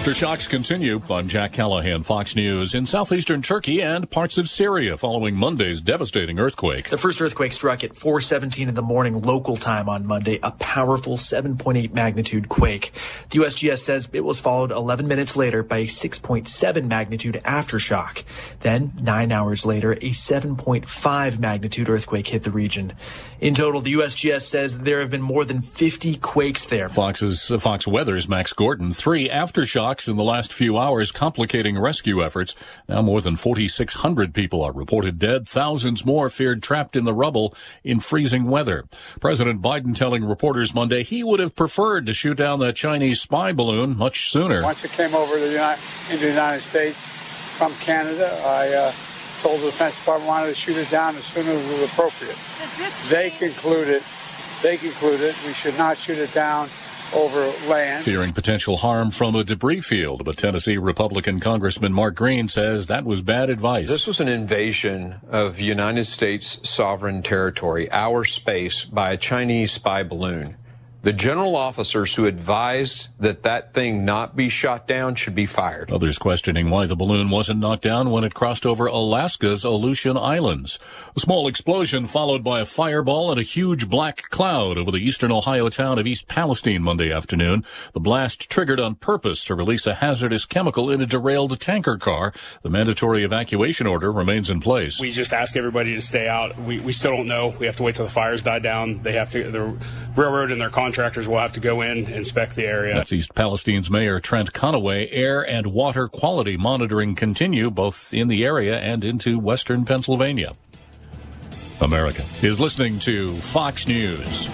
Aftershocks continue. I'm Jack Callahan, Fox News. In southeastern Turkey and parts of Syria following Monday's devastating earthquake. The first earthquake struck at 4:17 in the morning local time on Monday, a powerful 7.8 magnitude quake. The USGS says it was followed 11 minutes later by a 6.7 magnitude aftershock. Then, 9 hours later, a 7.5 magnitude earthquake hit the region. In total, the USGS says there have been more than 50 quakes there. Fox Weather's Max Gordon. 3 aftershocks in the last few hours, complicating rescue efforts. Now more than 4,600 people are reported dead. Thousands more feared trapped in the rubble in freezing weather. President Biden telling reporters Monday he would have preferred to shoot down that Chinese spy balloon much sooner. Once it came over into the United States from Canada, I told the Defense Department wanted to shoot it down as soon as it was appropriate. They concluded we should not shoot it down over land. Fearing potential harm from a debris field, but Tennessee Republican Congressman Mark Green says that was bad advice. This was an invasion of United States sovereign territory, our space, by a Chinese spy balloon. The general officers who advised that thing not be shot down should be fired. Others questioning why the balloon wasn't knocked down when it crossed over Alaska's Aleutian Islands. A small explosion followed by a fireball and a huge black cloud over the eastern Ohio town of East Palestine Monday afternoon. The blast triggered on purpose to release a hazardous chemical in a derailed tanker car. The mandatory evacuation order remains in place. We just ask everybody to stay out. We still don't know. We have to wait till the fires die down. The railroad and their contractors will have to go in, inspect the area. That's East Palestine's Mayor Trent Conaway. Air and water quality monitoring continue both in the area and into western Pennsylvania. America is listening to Fox News.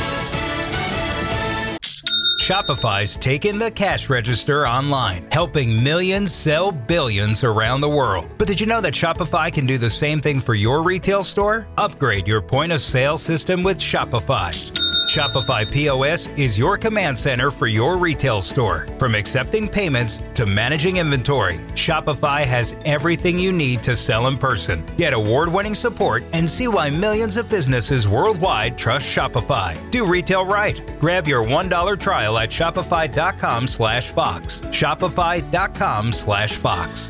Shopify's taken the cash register online, helping millions sell billions around the world. But did you know that Shopify can do the same thing for your retail store? Upgrade your point of sale system with Shopify. Shopify POS is your command center for your retail store. From accepting payments to managing inventory, Shopify has everything you need to sell in person. Get award-winning support and see why millions of businesses worldwide trust Shopify. Do retail right. Grab your $1 trial at shopify.com/Fox. Shopify.com/Fox.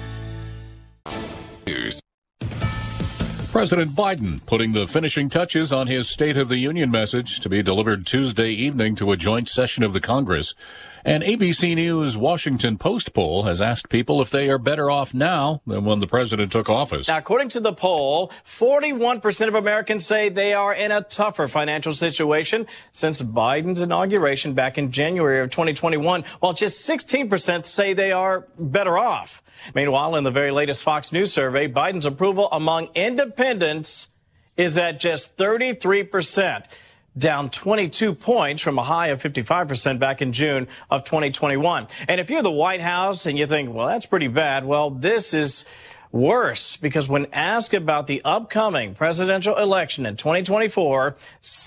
News. President Biden putting the finishing touches on his State of the Union message to be delivered Tuesday evening to a joint session of the Congress. An ABC News Washington Post poll has asked people if they are better off now than when the president took office. Now, according to the poll, 41% of Americans say they are in a tougher financial situation since Biden's inauguration back in January of 2021, while just 16% say they are better off. Meanwhile, in the very latest Fox News survey, Biden's approval among independents is at just 33%, down 22 points from a high of 55% back in June of 2021. And if you're the White House and you think, well, that's pretty bad, well, this is worse, because when asked about the upcoming presidential election in 2024,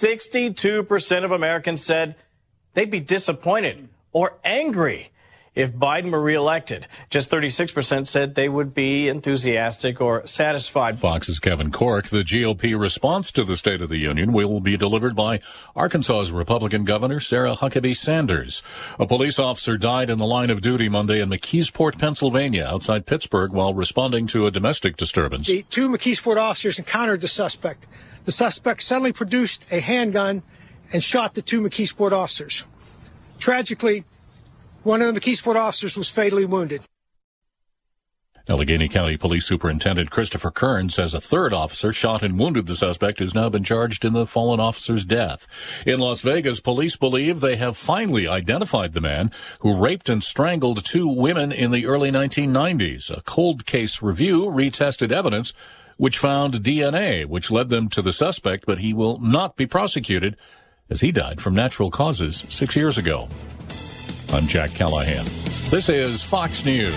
62% of Americans said they'd be disappointed or angry if Biden were reelected. Just 36% said they would be enthusiastic or satisfied. Fox's Kevin Corke. The GOP response to the State of the Union will be delivered by Arkansas's Republican Governor Sarah Huckabee Sanders. A police officer died in the line of duty Monday in McKeesport, Pennsylvania, outside Pittsburgh, while responding to a domestic disturbance. The 2 McKeesport officers encountered the suspect. The suspect suddenly produced a handgun and shot the 2 McKeesport officers. Tragically, one of the McKeesport officers was fatally wounded. Allegheny County Police Superintendent Christopher Kern says a third officer shot and wounded the suspect who's now been charged in the fallen officer's death. In Las Vegas, police believe they have finally identified the man who raped and strangled 2 women in the early 1990s. A cold case review retested evidence which found DNA, which led them to the suspect, but he will not be prosecuted as he died from natural causes 6 years ago. I'm Jack Callahan. This is Fox News.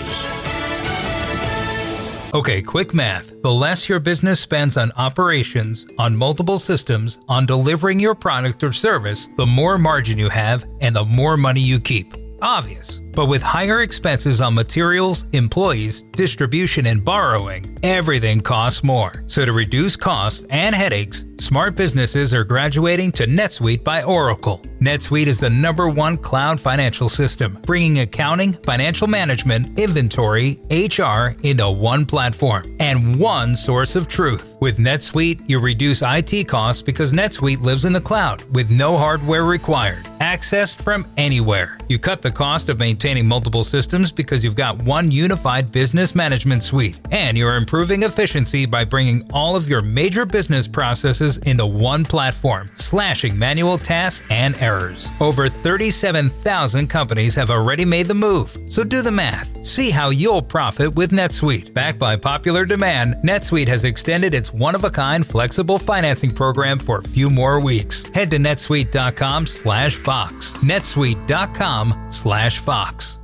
Okay, quick math. The less your business spends on operations, on multiple systems, on delivering your product or service, the more margin you have and the more money you keep. Obvious. But with higher expenses on materials, employees, distribution, and borrowing, everything costs more. So to reduce costs and headaches, Smart businesses are graduating to NetSuite by Oracle. NetSuite is the #1 cloud financial system, bringing accounting, financial management, inventory, HR into one platform and one source of truth. With NetSuite, you reduce IT costs because NetSuite lives in the cloud with no hardware required. Accessed from anywhere. You cut the cost of maintaining multiple systems because you've got one unified business management suite. And you're improving efficiency by bringing all of your major business processes into one platform, slashing manual tasks and errors. Over 37,000 companies have already made the move. So do the math. See how you'll profit with NetSuite. Backed by popular demand, NetSuite has extended its one-of-a-kind flexible financing program for a few more weeks. Head to netsuite.com/Fox. netsuite.com/Fox.